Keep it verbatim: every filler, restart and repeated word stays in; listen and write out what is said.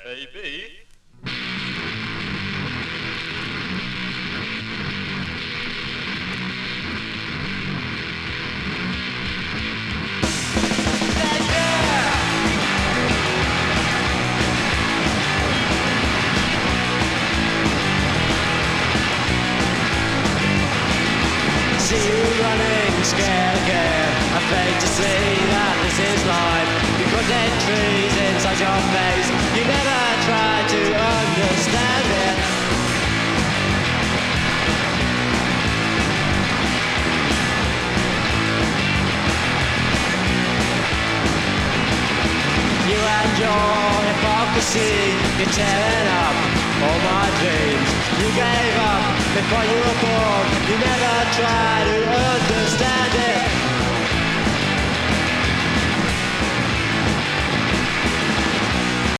A B. See you running, scared again. Afraid to see that this is life. You got dead trees inside your face. You never try to understand it. You and your hypocrisy, you're tearing up all my dreams. You gave up before you were born. You never tried to understand it.